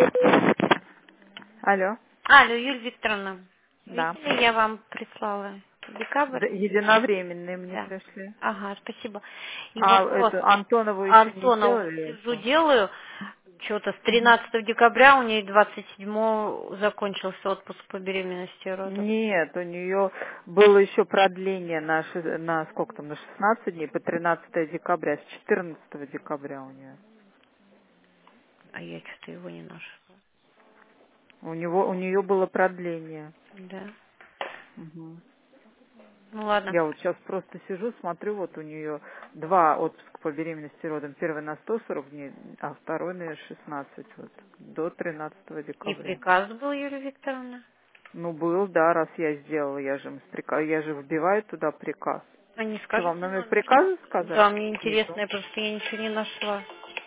Алло, Алло, Юлия Викторовна, да. видели, я вам прислала декабрь? Да, единовременные мне Да. пришли. Ага, спасибо. И А вопрос. эту Антонову еще не Антонову сделали сижу, еще? делаю. Что-то с Мгм. 13 декабря у нее 27 закончился отпуск по беременности и родам. Нет, у нее было еще продление на сколько там, на 16 дней, по 13 декабря, с 14 декабря у нее. А я что-то его не нашла. У нее было продление. Да. Мгм. Ну ладно. Я вот сейчас просто сижу, смотрю, вот у нее два отпуска по беременности и родам. Первый на 140 дней, а второй на 16, вот, до 13 И декабря. приказ был, Юлия Викторовна. Ну, был, да, раз я сделала, я же вбиваю туда приказ. А не Что, вам скажете номер номер? приказа сказать? Да, мне Нету. интересно, я просто я ничего не нашла.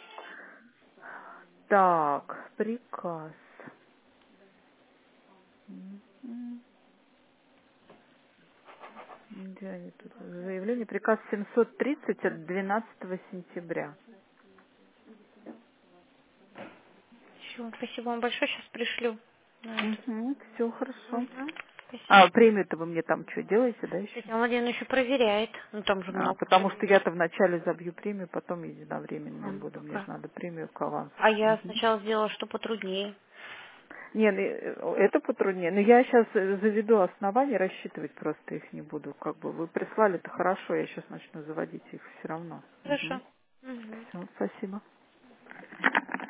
Так, приказ. Мгм. Где они тут? Заявление, приказ 730 от 12 сентября. Все, спасибо вам большое, сейчас пришлю. На эту. Угу, все хорошо. Мгм. Спасибо. А премию-то вы мне там что, делаете, да, еще? Татьяна Владимировна еще проверяет. Ну, там же А, много потому что премий. я-то вначале забью премию, потом единовременную Мгм, буду. Мне же пока. надо премию к авансу. А я Мгм. сначала сделала, что потруднее. Не, ну, это потруднее. Но я сейчас заведу основания, рассчитывать просто их не буду. Как бы вы прислали, это хорошо, я сейчас начну заводить их все равно. Хорошо. Мгм. Все, спасибо.